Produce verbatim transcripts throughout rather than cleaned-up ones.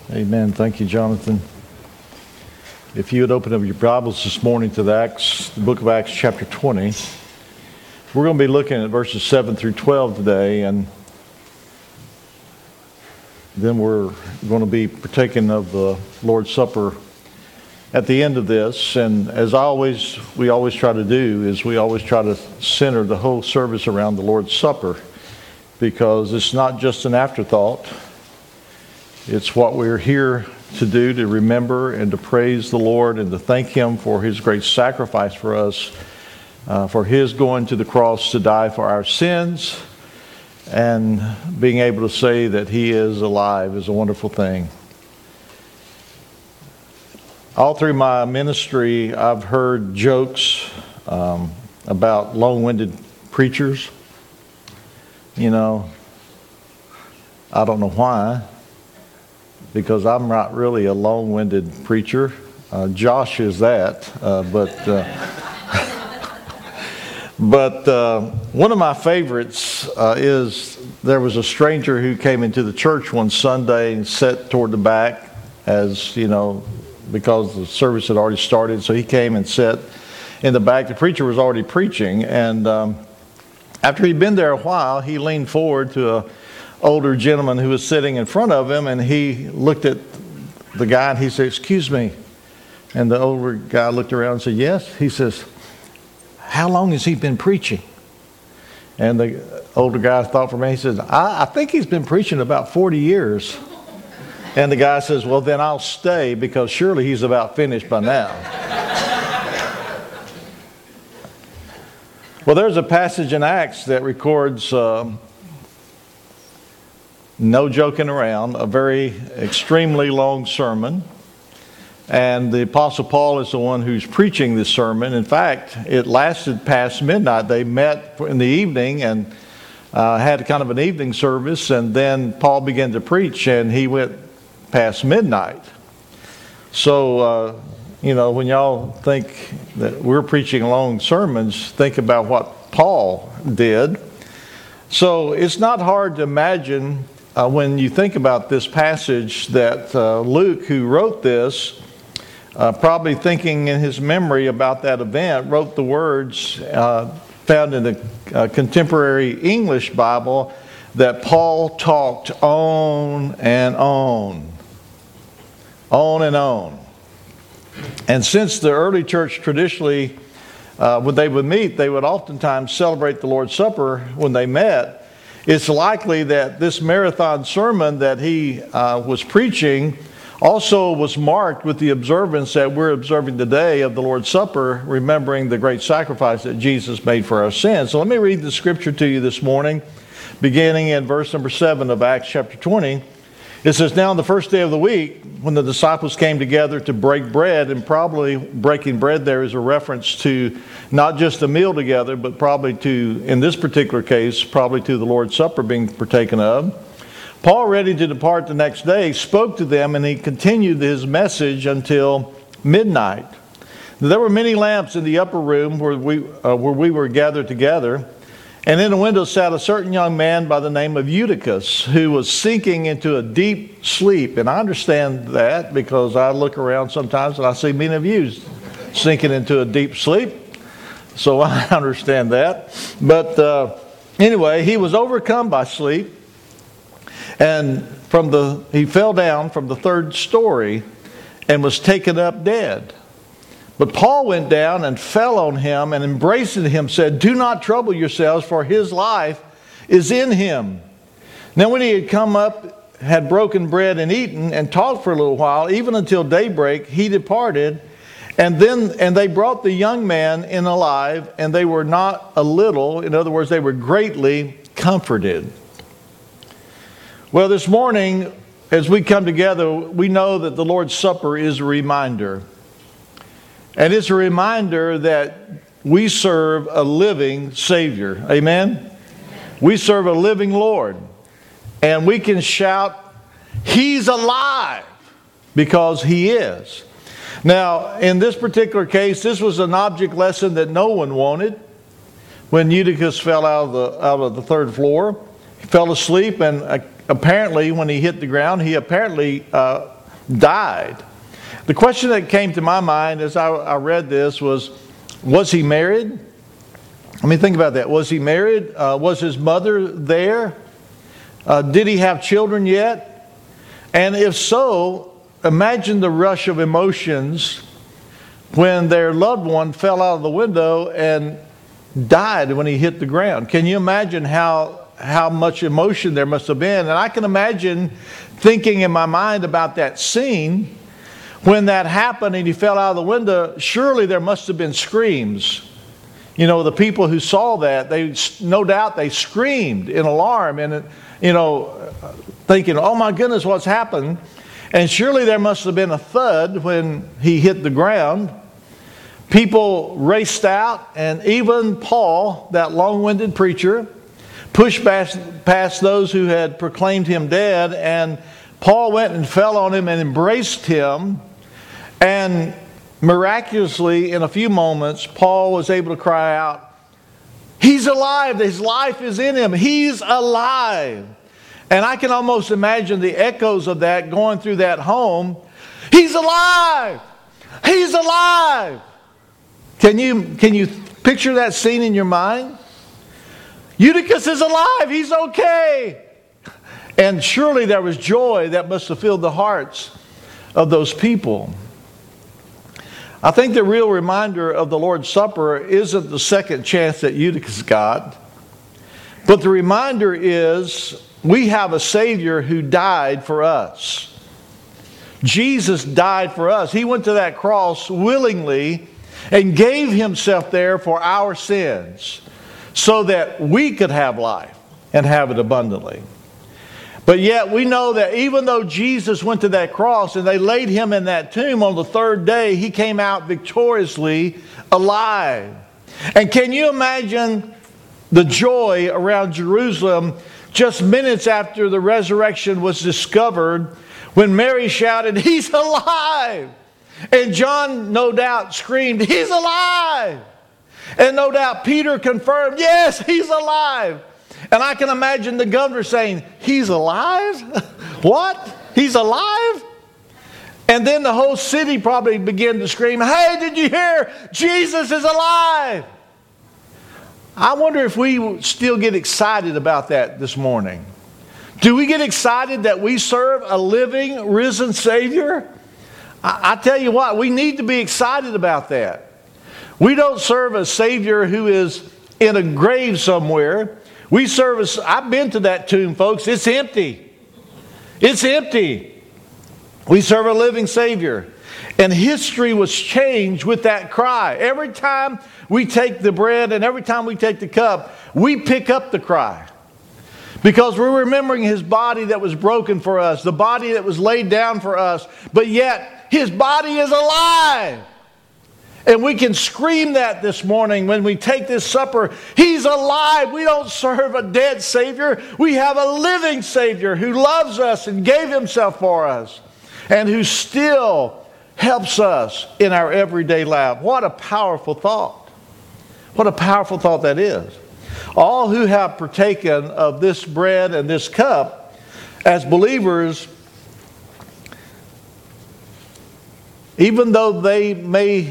Amen. Thank you, Jonathan. If you would open up your Bibles this morning to the Acts, the book of Acts, chapter twenty. We're going to be looking at verses seven through twelve today, and then we're going to be partaking of the Lord's Supper at the end of this. And as I always, we always try to do, is we always try to center the whole service around the Lord's Supper, because it's not just an afterthought. It's what we're here to do, to remember and to praise the Lord and to thank Him for His great sacrifice for us, uh, for His going to the cross to die for our sins, and being able to say that He is alive is a wonderful thing. All through my ministry, I've heard jokes um, about long-winded preachers. You know, I don't know why, because I'm not really a long-winded preacher. Uh, Josh is that, uh, but uh, but uh, one of my favorites uh, is there was a stranger who came into the church one Sunday and sat toward the back, as you know, because the service had already started. So he came and sat in the back. The preacher was already preaching, and um, after he'd been there a while, he leaned forward to a older gentleman who was sitting in front of him, and he looked at the guy and he said, "Excuse me." And the older guy looked around and said, "Yes." He says, "How long has he been preaching?" And the older guy thought for a minute. He says, I, I think he's been preaching about forty years. And the guy says, "Well, then I'll stay, because surely he's about finished by now." Well, there's a passage in Acts that records um, no joking around, a very extremely long sermon. And the Apostle Paul is the one who's preaching this sermon. In fact, it lasted past midnight. They met in the evening and uh, had kind of an evening service. And then Paul began to preach, and he went past midnight. So, uh, you know, when y'all think that we're preaching long sermons, think about what Paul did. So it's not hard to imagine Uh, when you think about this passage that uh, Luke, who wrote this, uh, probably thinking in his memory about that event, wrote the words uh, found in the uh, contemporary English Bible that Paul talked on and on, on and on. And since the early church traditionally, uh, when they would meet, they would oftentimes celebrate the Lord's Supper when they met. It's likely that this marathon sermon that he uh, was preaching also was marked with the observance that we're observing today of the Lord's Supper, remembering the great sacrifice that Jesus made for our sins. So let me read the scripture to you this morning, beginning in verse number seven of Acts chapter twenty. It says, "Now on the first day of the week, when the disciples came together to break bread," and probably breaking bread there is a reference to not just a meal together, but probably to, in this particular case, probably to the Lord's Supper being partaken of. "Paul, ready to depart the next day, spoke to them, and he continued his message until midnight. There were many lamps in the upper room where we, uh, where we were gathered together. And in a window sat a certain young man by the name of Eutychus, who was sinking into a deep sleep." And I understand that, because I look around sometimes and I see many of you sinking into a deep sleep. So I understand that. But uh, anyway, he was overcome by sleep, and from the he fell down from the third story and was taken up dead. But Paul went down and fell on him, and embracing him said, "Do not trouble yourselves, for his life is in him." Now when he had come up, had broken bread and eaten, and talked for a little while, even until daybreak, he departed. And then and they brought the young man in alive, and they were not a little, in other words, they were greatly comforted. Well, this morning, as we come together, we know that the Lord's Supper is a reminder. And it's a reminder that we serve a living Savior. Amen? We serve a living Lord. And we can shout, "He's alive," because He is. Now, in this particular case, this was an object lesson that no one wanted. When Eutychus fell out of the, out of the third floor, he fell asleep, and uh, apparently when he hit the ground, he apparently uh, died. The question that came to my mind as I, I read this was, was he married? I mean, think about that. Was he married? Uh, was his mother there? Uh, did he have children yet? And if so, imagine the rush of emotions when their loved one fell out of the window and died when he hit the ground. Can you imagine how, how much emotion there must have been? And I can imagine thinking in my mind about that scene. When that happened and he fell out of the window, surely there must have been screams. You know, the people who saw that, they no doubt they screamed in alarm and, you know, thinking, oh my goodness, what's happened? And surely there must have been a thud when he hit the ground. People raced out, and even Paul, that long-winded preacher, pushed past, past those who had proclaimed him dead, and Paul went and fell on him and embraced him. And miraculously, in a few moments, Paul was able to cry out, he's alive, his life is in him, he's alive. And I can almost imagine the echoes of that going through that home. He's alive, he's alive. Can you, can you picture that scene in your mind? Eutychus is alive, he's okay. And surely there was joy that must have filled the hearts of those people. I think the real reminder of the Lord's Supper isn't the second chance that Eutychus got, but the reminder is we have a Savior who died for us. Jesus died for us. He went to that cross willingly and gave himself there for our sins so that we could have life and have it abundantly. But yet we know that even though Jesus went to that cross and they laid him in that tomb on the third day, he came out victoriously alive. And can you imagine the joy around Jerusalem just minutes after the resurrection was discovered when Mary shouted, he's alive! And John no doubt screamed, he's alive! And no doubt Peter confirmed, yes, he's alive! And I can imagine the governor saying, he's alive? What? He's alive? And then the whole city probably began to scream, hey, did you hear? Jesus is alive. I wonder if we still get excited about that this morning. Do we get excited that we serve a living, risen Savior? I, I tell you what, we need to be excited about that. We don't serve a Savior who is in a grave somewhere. We serve a, I've been to that tomb, folks. It's empty. It's empty. We serve a living Savior. And history was changed with that cry. Every time we take the bread and every time we take the cup, we pick up the cry. Because we're remembering his body that was broken for us, the body that was laid down for us, but yet his body is alive. And we can scream that this morning when we take this supper. He's alive. We don't serve a dead Savior. We have a living Savior who loves us and gave himself for us and who still helps us in our everyday life. What a powerful thought. What a powerful thought that is. All who have partaken of this bread and this cup as believers, even though they may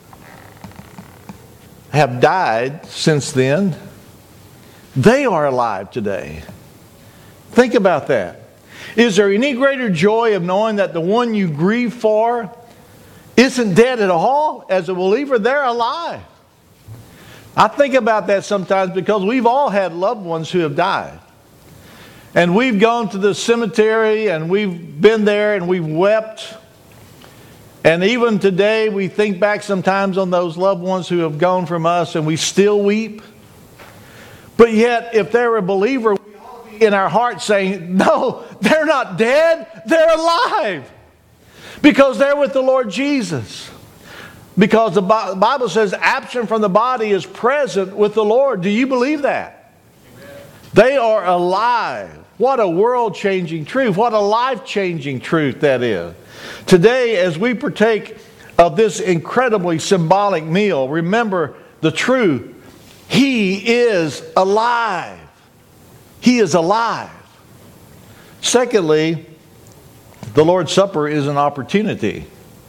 have died since then, they are alive today. Think about that. Is there any greater joy of knowing that the one you grieve for isn't dead at all? As a believer, they're alive. I think about that sometimes because we've all had loved ones who have died. And we've gone to the cemetery and we've been there and we've wept. And even today, we think back sometimes on those loved ones who have gone from us and we still weep. But yet, if they're a believer, we ought to be in our hearts saying, no, they're not dead, they're alive. Because they're with the Lord Jesus. Because the Bible says absent from the body is present with the Lord. Do you believe that? Amen. They are alive. What a world-changing truth. What a life-changing truth that is. Today, as we partake of this incredibly symbolic meal, remember the truth. He is alive. He is alive. Secondly, The Lord's Supper is an opportunity.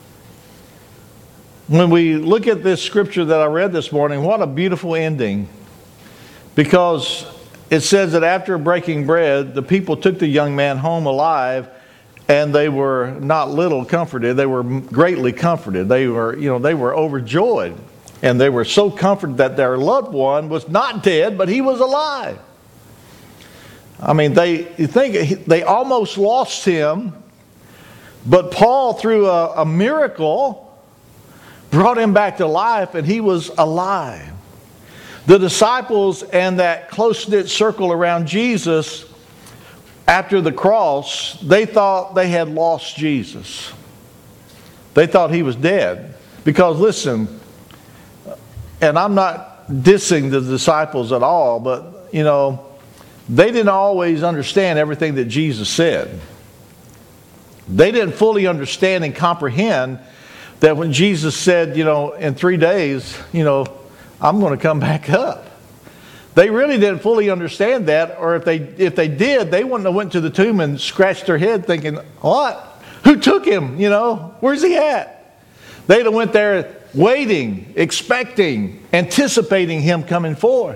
When we look at this scripture that I read this morning, what a beautiful ending. Because it says that after breaking bread, the people took the young man home alive, and they were not little comforted. They were greatly comforted. They were, you know, they were overjoyed. And they were so comforted that their loved one was not dead, but he was alive. I mean, they you think they almost lost him, but Paul, through a, a miracle, brought him back to life, and he was alive. The disciples and that close-knit circle around Jesus after the cross, they thought they had lost Jesus. They thought he was dead. Because listen, and I'm not dissing the disciples at all, but you know, they didn't always understand everything that Jesus said. They didn't fully understand and comprehend that when Jesus said, you know, in three days, you know, I'm going to come back up. They really didn't fully understand that, or if they if they did, they wouldn't have went to the tomb and scratched their head thinking, what? Who took him? You know, where's he at? They'd have went there waiting, expecting, anticipating him coming forth.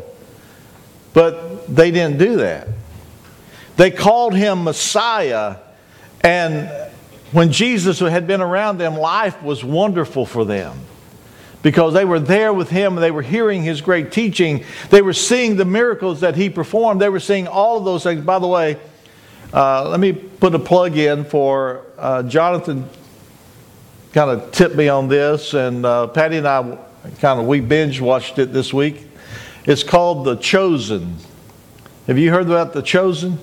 But they didn't do that. They called him Messiah, and when Jesus had been around them, life was wonderful for them. Because they were there with him, and they were hearing his great teaching. They were seeing the miracles that he performed. They were seeing all of those things. By the way, uh, let me put a plug in for uh, Jonathan kind of tipped me on this, and uh, Patty and I kind of, we binge watched it this week. It's called The Chosen. Have you heard about The Chosen?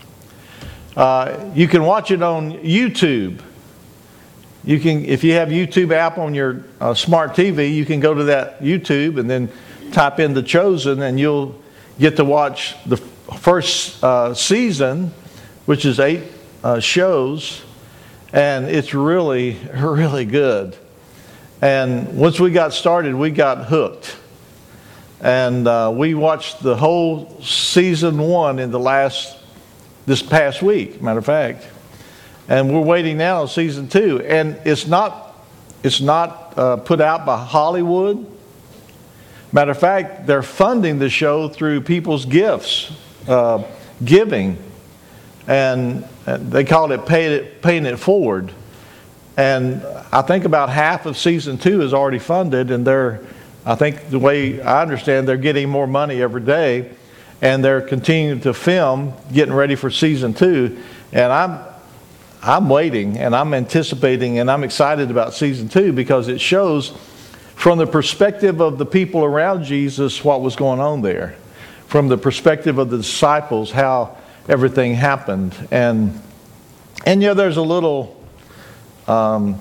Uh, you can watch it on YouTube. You can, if you have YouTube app on your uh, smart T V, you can go to that YouTube and then type in The Chosen, and you'll get to watch the first uh, season, which is eight uh, shows, and it's really, really good. And once we got started, we got hooked. And uh, we watched the whole season one in the last, this past week, matter of fact. And we're waiting now on season two. And it's not, it's not uh, put out by Hollywood. Matter of fact, they're funding the show through people's gifts, uh, giving. And they call it paying it, paying it forward. And I think about half of season two is already funded, and they're, I think the way I understand, they're getting more money every day, and they're continuing to film, getting ready for season two. And I'm, I'm waiting, and I'm anticipating, and I'm excited about season two because it shows from the perspective of the people around Jesus what was going on there. From the perspective of the disciples, how everything happened. And, and you know, there's a little... Um,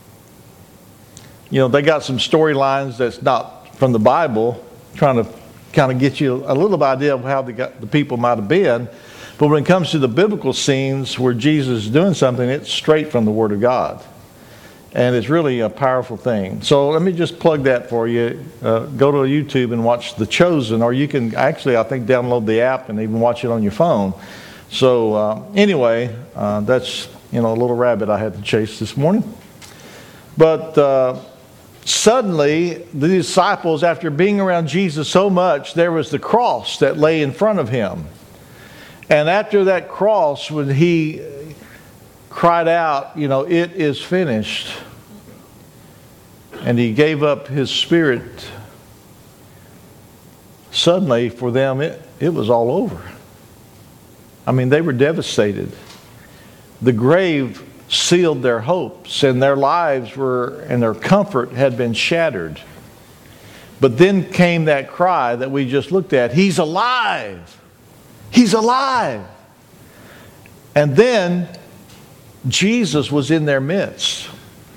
you know, they got some storylines that's not from the Bible, trying to kind of get you a little idea of how the, the people might have been. But when it comes to the biblical scenes where Jesus is doing something, it's straight from the Word of God. And it's really a powerful thing. So let me just plug that for you. Uh, go to YouTube and watch The Chosen, or you can actually, I think, download the app and even watch it on your phone. So uh, anyway, uh, that's, you know, a little rabbit I had to chase this morning. But uh, suddenly, the disciples, after being around Jesus so much, there was the cross that lay in front of him. And after that cross, when he cried out, you know, it is finished, and he gave up his spirit, suddenly for them, it, it was all over. I mean, they were devastated. The grave sealed their hopes, and their lives were, and their comfort had been shattered. But then came that cry that we just looked at, he's alive! He's alive! And then Jesus was in their midst.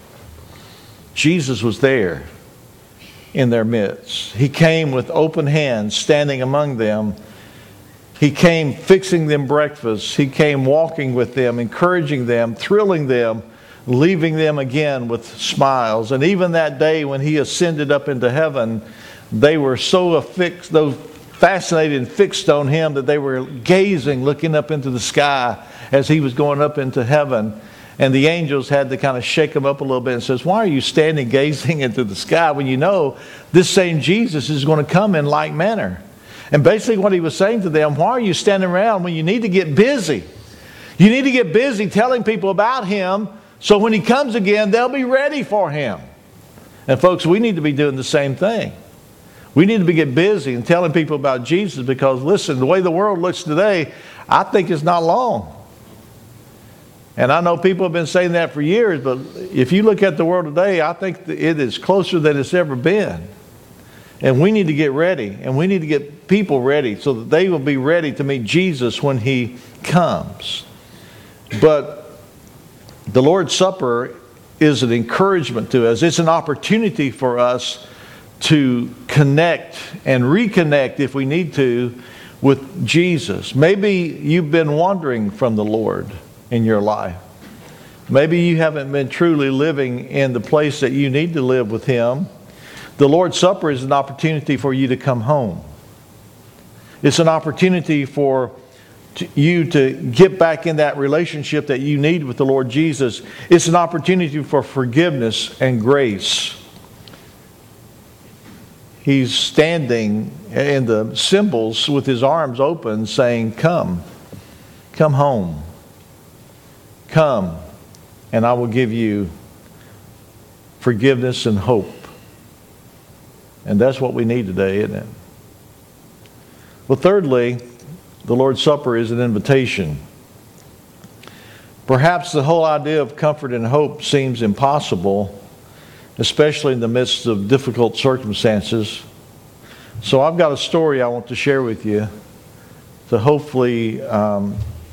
Jesus was there in their midst. He came with open hands, standing among them. He came fixing them breakfast. He came walking with them, encouraging them, thrilling them, leaving them again with smiles. And even that day when he ascended up into heaven, they were so affixed, though fascinated and fixed on him, that they were gazing, looking up into the sky as he was going up into heaven. And the angels had to kind of shake him up a little bit and says, why are you standing gazing into the sky when you know this same Jesus is going to come in like manner? And basically what he was saying to them, why are you standing around when you need to get busy? You need to get busy telling people about him, so when he comes again, they'll be ready for him. And folks, we need to be doing the same thing. We need to be get busy and telling people about Jesus, because listen, the way the world looks today, I think it's not long. And I know people have been saying that for years, but if you look at the world today, I think it is closer than it's ever been. And we need to get ready, and we need to get people ready so that they will be ready to meet Jesus when he comes. But the Lord's Supper is an encouragement to us. It's an opportunity for us to connect and reconnect, if we need to, with Jesus. Maybe you've been wandering from the Lord in your life. Maybe you haven't been truly living in the place that you need to live with him. The Lord's Supper is an opportunity for you to come home. It's an opportunity for you to get back in that relationship that you need with the Lord Jesus. It's an opportunity for forgiveness and grace. He's standing in the symbols with his arms open saying, come, come home. Come, and I will give you forgiveness and hope. And that's what we need today, isn't it? Well, thirdly, the Lord's Supper is an invitation. Perhaps the whole idea of comfort and hope seems impossible, especially in the midst of difficult circumstances. So I've got a story I want to share with you to hopefully um,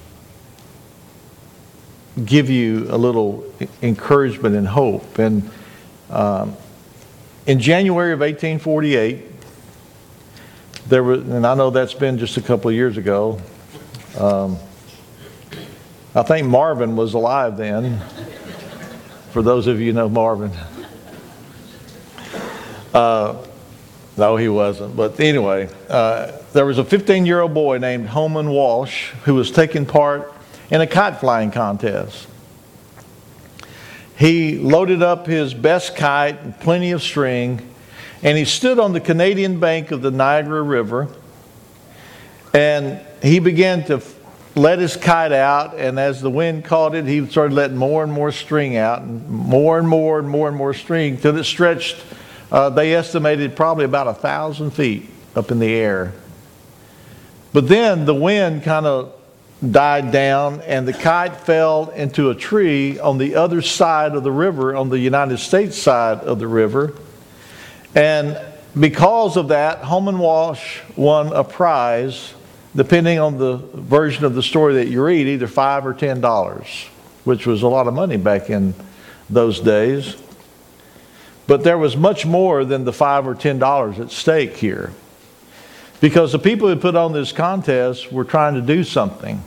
give you a little encouragement and hope. And um, in January of eighteen forty-eight, there was, and I know that's been just a couple of years ago. Um, I think Marvin was alive then. For those of you who know Marvin. Uh, no, he wasn't. But anyway, uh, there was a fifteen-year-old boy named Holman Walsh who was taking part in a kite flying contest. He loaded up his best kite and plenty of string, and he stood on the Canadian bank of the Niagara River, and he began to let his kite out, and as the wind caught it, he started letting more and more string out, and more and more and more and more string, till it stretched, uh, they estimated probably about a thousand feet up in the air. But then the wind kind of died down, and the kite fell into a tree on the other side of the river, on the United States side of the river. And because of that, Holman Walsh won a prize, depending on the version of the story that you read, either five or ten dollars, which was a lot of money back in those days. But there was much more than the five or ten dollars at stake here, because the people who put on this contest were trying to do something.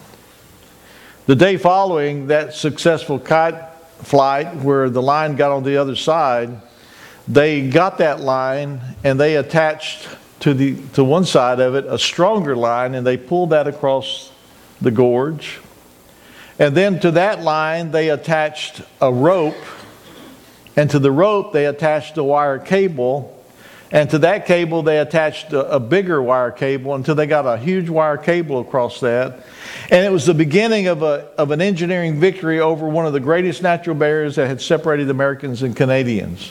The day following that successful kite flight, where the line got on the other side, they got that line and they attached to the to one side of it a stronger line, and they pulled that across the gorge. And then to that line they attached a rope, and to the rope they attached a wire cable, and to that cable they attached a, a bigger wire cable until they got a huge wire cable across that. And it was the beginning of a of an engineering victory over one of the greatest natural barriers that had separated Americans and Canadians.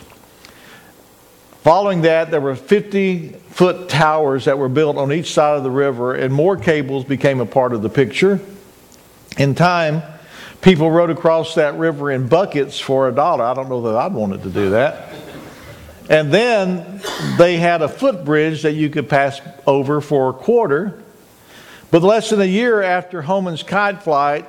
Following that, there were fifty-foot towers that were built on each side of the river, and more cables became a part of the picture. In time, people rode across that river in buckets for a dollar. I don't know that I'd wanted to do that. And then they had a footbridge that you could pass over for a quarter. But less than a year after Holman's kite flight,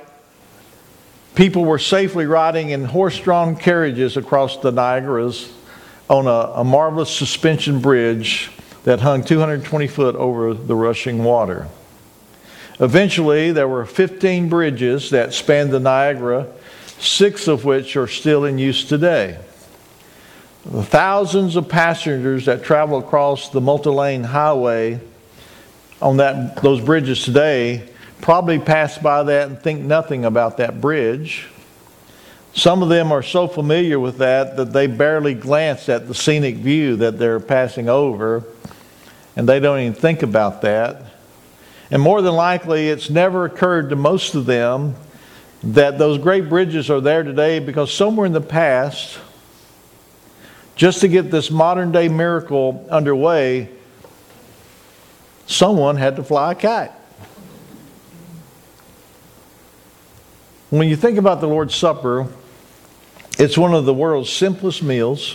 people were safely riding in horse-drawn carriages across the Niagaras on a, a marvelous suspension bridge that hung two hundred twenty foot over the rushing water. Eventually, there were fifteen bridges that spanned the Niagara, six of which are still in use today. The thousands of passengers that travel across the multi-lane highway on that those bridges today probably pass by that and think nothing about that bridge. Some of them are so familiar with that that they barely glance at the scenic view that they're passing over, and they don't even think about that. And more than likely, it's never occurred to most of them that those great bridges are there today because somewhere in the past, just to get this modern day miracle underway, someone had to fly a kite. When you think about the Lord's Supper, it's one of the world's simplest meals.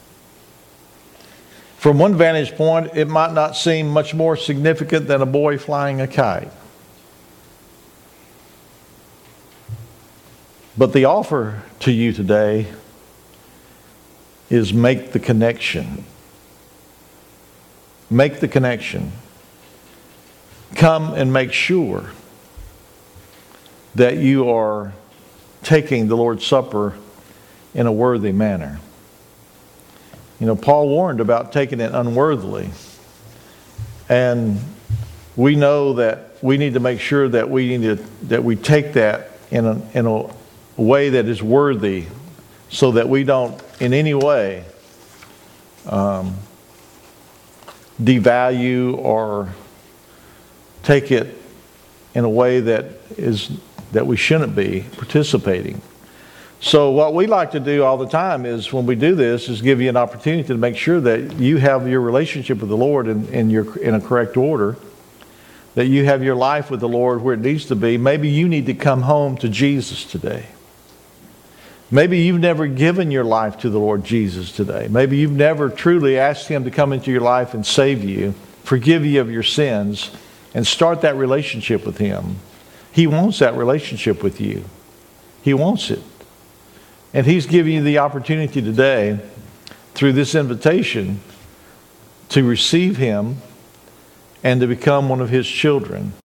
From one vantage point, it might not seem much more significant than a boy flying a kite. But the offer to you today is make the connection. Make the connection. Come and make sure that you are taking the Lord's Supper in a worthy manner. You know, Paul warned about taking it unworthily. And we know that we need to make sure that we need to, that we take that in a, in a way that is worthy, so that we don't in any way um, devalue or take it in a way that is that we shouldn't be participating. So what we like to do all the time is, when we do this, is give you an opportunity to make sure that you have your relationship with the Lord in, in, your, in a correct order, that you have your life with the Lord where it needs to be. Maybe you need to come home to Jesus today. Maybe you've never given your life to the Lord Jesus today. Maybe you've never truly asked Him to come into your life and save you, forgive you of your sins, and start that relationship with Him. He wants that relationship with you. He wants it. And He's giving you the opportunity today, through this invitation, to receive Him and to become one of His children.